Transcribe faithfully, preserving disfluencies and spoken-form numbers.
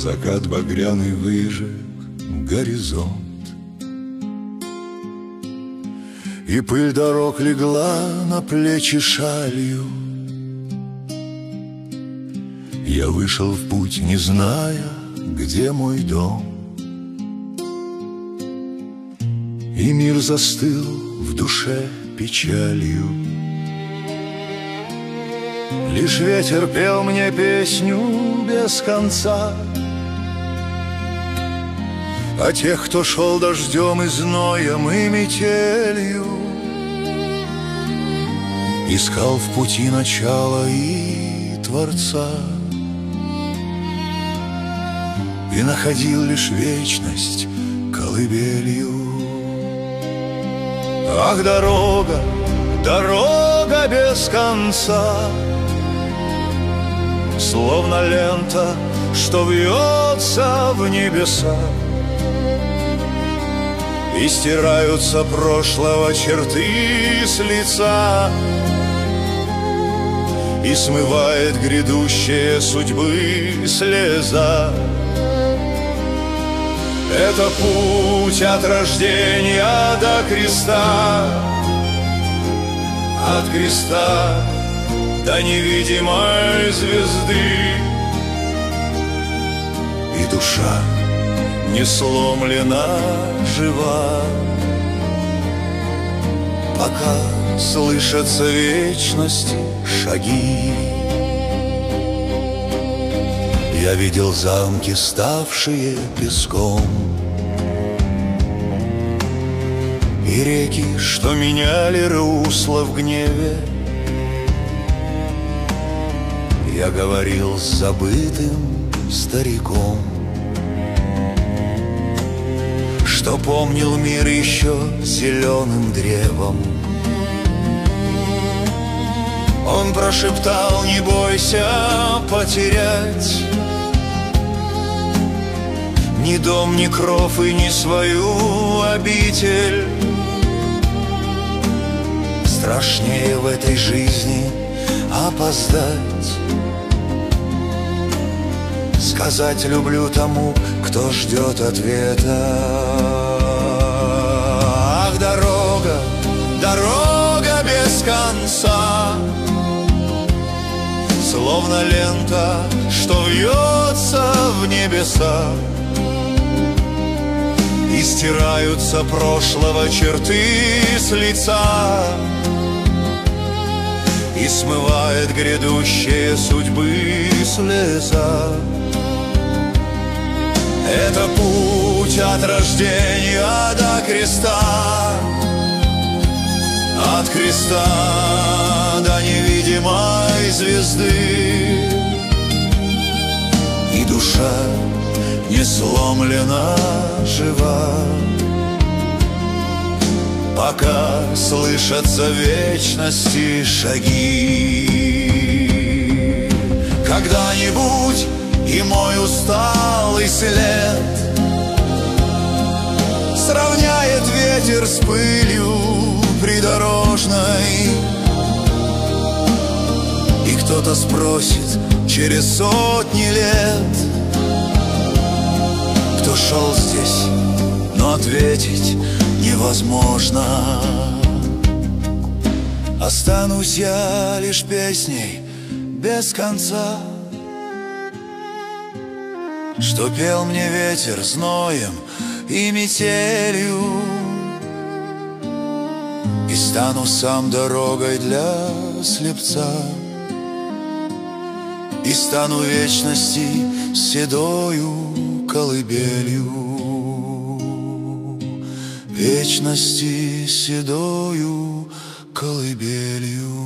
закат багряный выжег горизонт, и пыль дорог легла на плечи шалью. Я вышел в путь, не зная, где мой дом, и мир застыл в душе печалью. Лишь ветер пел мне песню без конца о тех, кто шел дождем и зноем и метелью, искал в пути начала и Творца, и находил лишь вечность колыбелью. Ах, дорога, дорога без конца, словно лента, что вьется в небеса, и стираются прошлого черты с лица, и смывает грядущие судьбы слеза. Это путь от рождения до креста, от креста до невидимой звезды, и душа не сломлена, жива, пока слышатся вечности шаги. Я видел замки, ставшие песком, и реки, что меняли русло в гневе. Я говорил с забытым стариком, что помнил мир еще зеленым древом. Он прошептал: не бойся потерять ни дом, ни кров и ни свою обитель. Страшнее в этой жизни опоздать, сказать люблю тому, кто ждет ответа. Ах, дорога, дорога без конца, словно лента, что вьется в небеса, и стираются прошлого черты с лица, и смывает грядущие судьбы слеза. Это путь от рождения до креста, от креста до невидимой звезды, и душа не сломлена, жива, пока слышатся вечности шаги. Когда-нибудь и мой усталый след сравняет ветер с пылью придорожной, и кто-то спросит через сотни лет, кто шел здесь, но ответить невозможно. Останусь я лишь песней без конца, что пел мне ветер зноем и метелью, и стану сам дорогой для слепца, и стану вечности седою колыбелью, вечности седою колыбелью.